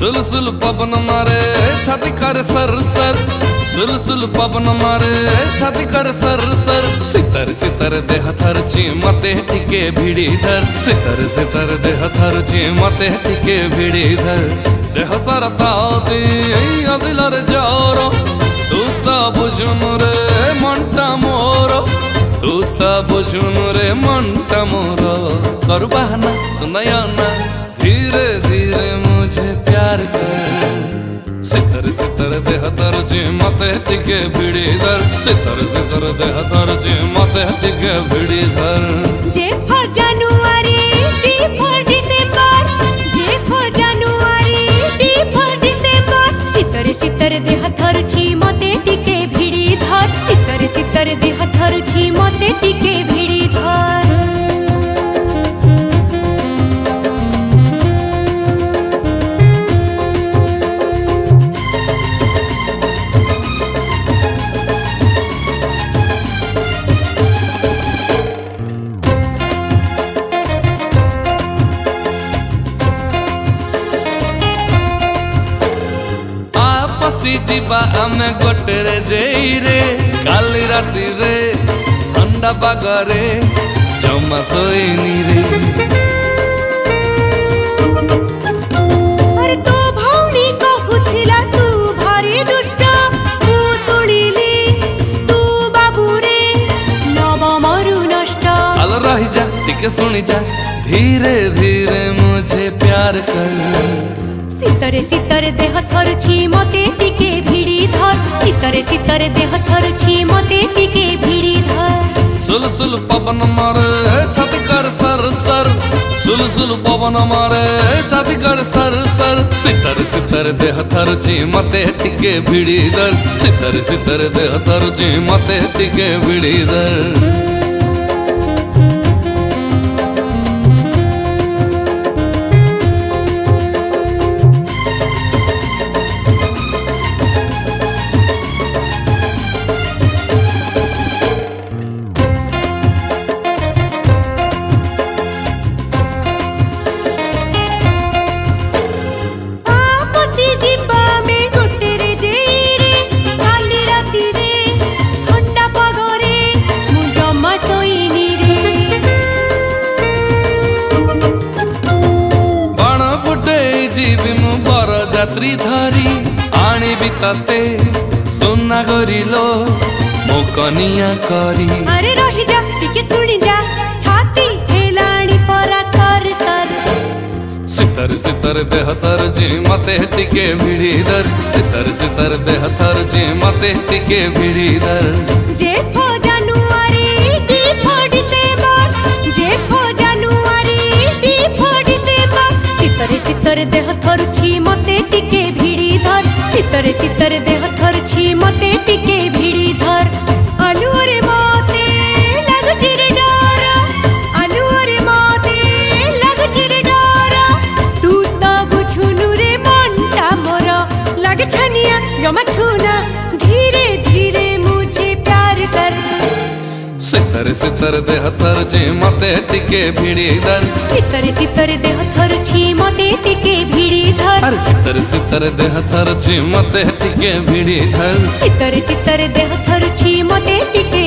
सुलसुल पवन मारे छाती कर सर सर, सुलसुल पवन मारे छाती कर सर सर। सितर सितर देह थरची मते टिके भिड़ी धर, सितर सितर देह थरची मते टिके भिड़ी धर। देह सारा ताती अदिलर जोर, तू ता बुझुन रे मनटा मोर, तू ता बुझुन रे मनटा मोर। कर बहाना सुनाया ना धीरे धीरे मुझे प्यार कर। सितर सितर देह तरजी मते टिके भिड़ी धर, सितर सितर देह तरजी मते टिके भिड़ी धर। J for January, D for December, J for January, D for December. सितर सितर देह थरची मते टिके भिड़ी धर, सितर सितर देह थरची मते टिके भिड़ी धर। जीवा आमे गोटेरे जेइरे, काली राती रे ठंडा पागरे जमा सोइनी रे। अरे तो भौणी कहुथिला तू भारी दुष्ट, तू सुनिली तू बाबू रे नव मरु नष्ट। आल रही जा टिके सुनी जा, धीरे धीरे मुझे प्यार कर। सितर सितर देह थरची मते टिके भिड़ी धर, सितर सितर देह थरची मते टिके भिड़ी धर। सुलसुल पवन मारे छाती कर सर सर, सुलसुल पवन मारे छाती कर सर सर। सितर सितर देह थरची मते टिके भिड़ी धर, सितर सितर देह थरची मते टिके भिड़ी धर। रात्रि धरी आनी बिताते सोना गरिलो मो कनिया करी। अरे रही जा टिके सुनी जा, छाती हेलाणी परा तर तर। सितर सितर देह तरजी मते टिके भिड़ी धर, सितर सितर देह तरजी मते टिके भिड़ी धर। J for January, D for December, J for January, D for December. सितर सितर देह थरची मते टिके भिड़ी धर, सितर सितर देह थरची मते टिके भिड़ी धर। आलू रे मते लगुची रे डर, आलू रे मते लगुची रे डर। तू तो बुझुनु रे मनटा मोर, लगे छनिया जमा छूना, धीरे धीरे मुझे प्यार कर। सितर सितर देह थरची मते टिके भिड़ी धर, सितर सितर देह थरची मते टिके भिड़ी धर। अरे सितर सितर देह थरची मते टिके भिड़ी धर, सितर सितर देह थरची मते टिके